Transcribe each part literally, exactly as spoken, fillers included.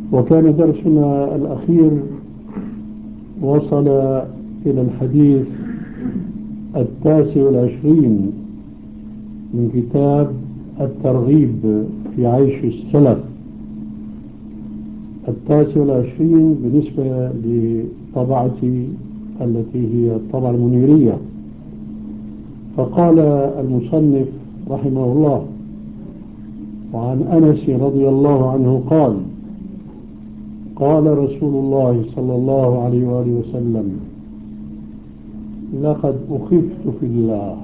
وكان درسنا الأخير وصل إلى الحديث التاسع والعشرين من كتاب الترغيب في عيش السلف. التاسع والعشرين بالنسبة لطبعتي التي هي الطبعة المنيرية. فقال المصنف رحمه الله: وعن أنس رضي الله عنه قال: قال رسول الله صلى الله عليه وآله وسلم: لقد أخفت في الله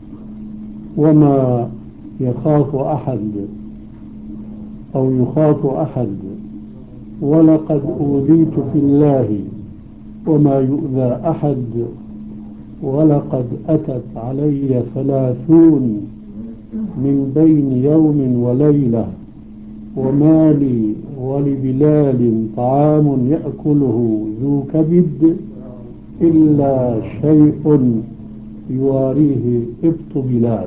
وما يخاف أحد أو يخاف أحد، ولقد أوذيت في الله وما يؤذى أحد، ولقد أتت علي ثلاثون من بين يوم وليلة، وما لي ولبلال طعام يأكله ذو كبد إلا شيء يواريه إبط بلال.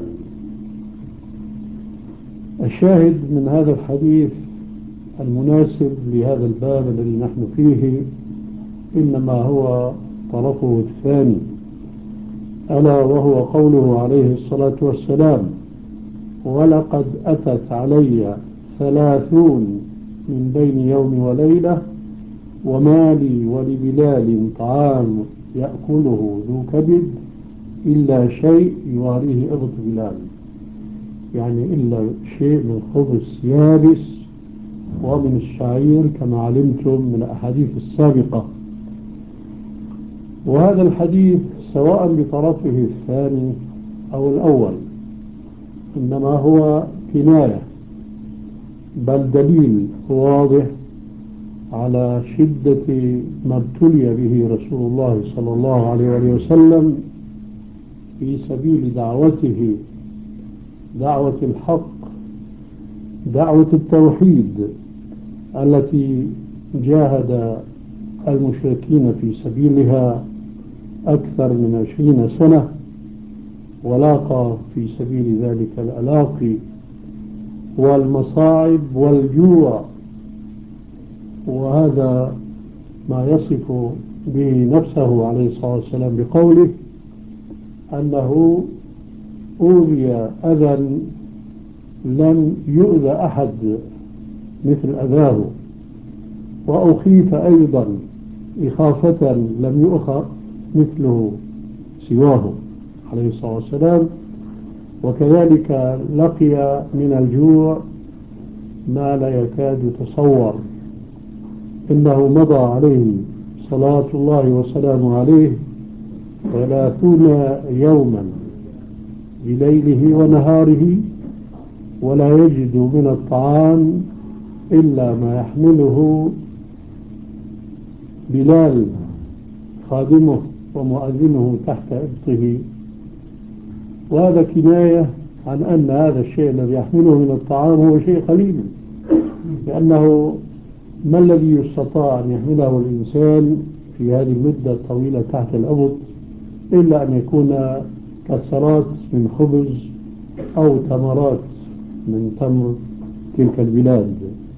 الشاهد من هذا الحديث المناسب لهذا الباب الذي نحن فيه إنما هو طرفه الثاني، ألا وهو قوله عليه الصلاة والسلام: ولقد أتت علي ثلاثون من بين يوم وليلة، وما لي ولبلال طعام يأكله ذو كبد إلا شيء يواريه إبط بلال، يعني إلا شيء من خبز يابس ومن الشعير كما علمتم من الأحاديث السابقة. وهذا الحديث سواء بطرفه الثاني أو الأول إنما هو كناية بل دليل واضح على شدة ما ابتلي به رسول الله صلى الله عليه وسلم في سبيل دعوته، دعوة الحق، دعوة التوحيد التي جاهد المشركين في سبيلها أكثر من عشرين سنة، ولاقى في سبيل ذلك الألاقي والمصاعب والجوع. وهذا ما يصف به نفسه عليه الصلاة والسلام بقوله أنه أوذي أذى لم يؤذى أحد مثل أذاه، وأخيف أيضا إخافة لم يؤخ مثله سواه عليه الصلاة والسلام. وكذلك لقي من الجوع ما لا يكاد يتصور. إنه مضى عليه صلاة الله وسلامه عليه ثلاثون يوما بليله ونهاره ولا يجد من الطعام إلا ما يحمله بلال خادمه ومؤذنه تحت إبطه. وهذا كناية عن أن هذا الشيء الذي يحمله من الطعام هو شيء قليل، لأنه ما الذي يستطاع أن يحمله الإنسان في هذه المدة الطويلة تحت الإبط إلا أن يكون كسرات من خبز أو تمرات من تمر تلك البلاد.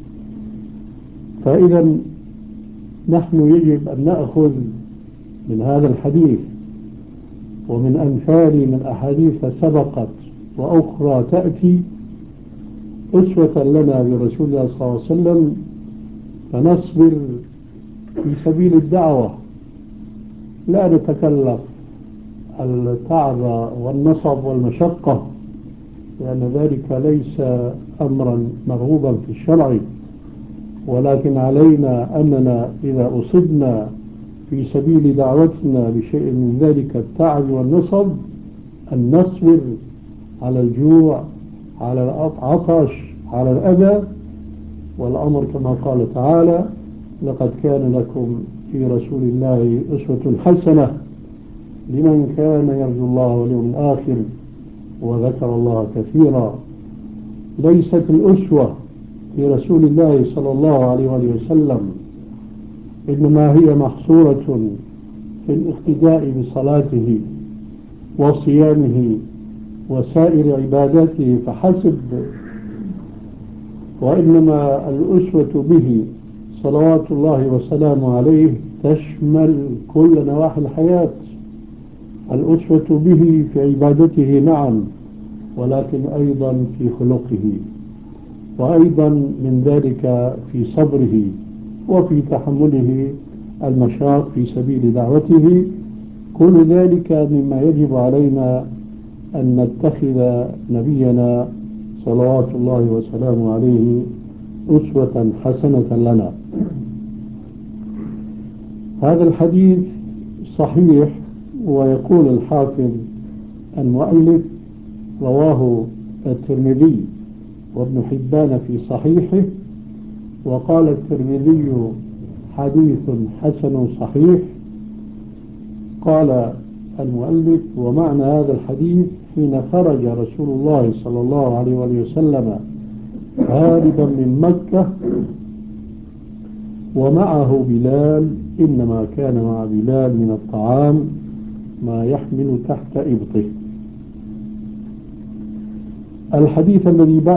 فإذا نحن يجب أن نأخذ من هذا الحديث ومن أمثال من أحاديث سبقت وأخرى تأتي أسوة لنا برسول الله صلى الله عليه وسلم، فنصبر في سبيل الدعوة، لا نتكلف التعب والنصب والمشقة، لأن ذلك ليس أمرا مرغوبا في الشرع، ولكن علينا أننا إذا أصبنا في سبيل دعوتنا بشيء من ذلك التعب والنصب أن نصبر على الجوع، على العطش، على الأذى. والأمر كما قال تعالى: لقد كان لكم في رسول الله أسوة حسنة لمن كان يرجو الله واليوم الآخر وذكر الله كثيرا. ليست الأسوة في رسول الله صلى الله عليه وسلم إنما هي محصورة في الاقتداء بصلاته وصيامه وسائر عباداته فحسب، وإنما الأسوة به صلوات الله وسلامه عليه تشمل كل نواحي الحياة. الأسوة به في عبادته نعم، ولكن أيضا في خلقه، وأيضا من ذلك في صبره وفي تحمله المشاق في سبيل دعوته. كل ذلك مما يجب علينا أن نتخذ نبينا صلوات الله وسلامه عليه أسوة حسنة لنا. هذا الحديث صحيح، ويقول الحافظ المؤلف رواه الترمذي وابن حبان في صحيحه، وقال الترمذي حديث حسن صحيح. قال المؤلف: ومعنى هذا الحديث حين خرج رسول الله صلى الله عليه وسلم هاربا من مكة ومعه بلال، إنما كان مع بلال من الطعام ما يحمل تحت إبطه. الحديث الذي بعد